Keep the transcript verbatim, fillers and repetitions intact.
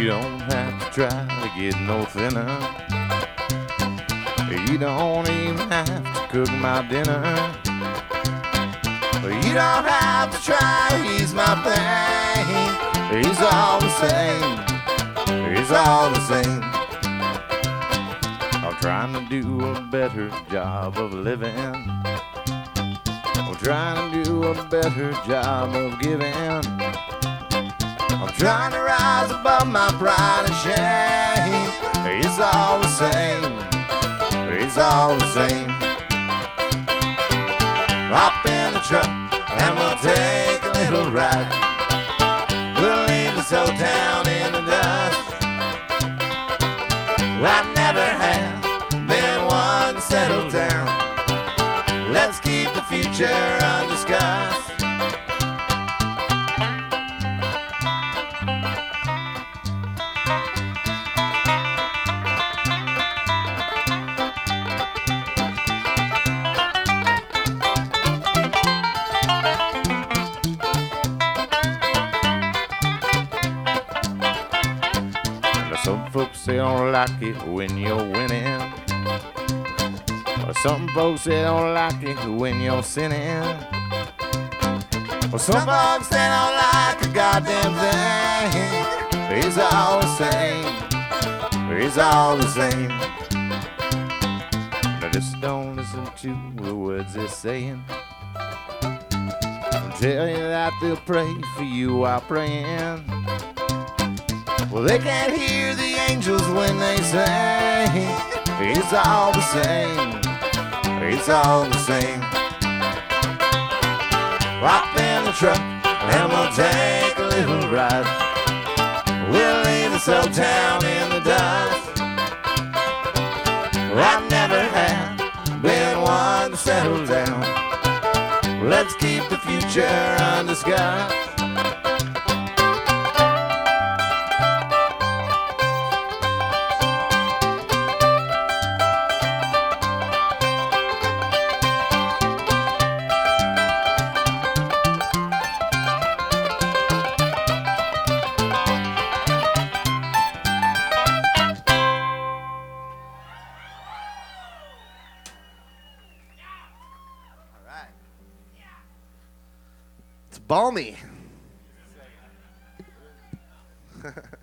You don't have to try to get no thinner. You don't even have to cook my dinner. You don't have to try to ease my pain. It's all the same. It's all the same. I'm trying to do a better job of living. I'm trying to do a better job of giving. I'm trying to rise above my pride and shame. It's all the same. It's all the same. Hop in the truck and we'll take a little ride. We'll leave this old town in the dust. I never have been one to settle down. Let's keep the future undiscussed. Some folks, they don't like it when you're winning. Or some folks, they don't like it when you're sinning. Or some folks, they don't like a goddamn thing. It's all the same. It's all the same. Now just don't listen to the words they're saying. I'll tell you that they'll pray for you while praying. Well, they can't hear the angels when they sing. It's all the same. It's all the same. Hop in the truck and we'll take a little ride. We'll leave this old town in the dust. I never have been one to settle down. Let's keep the future undiscussed. It's balmy.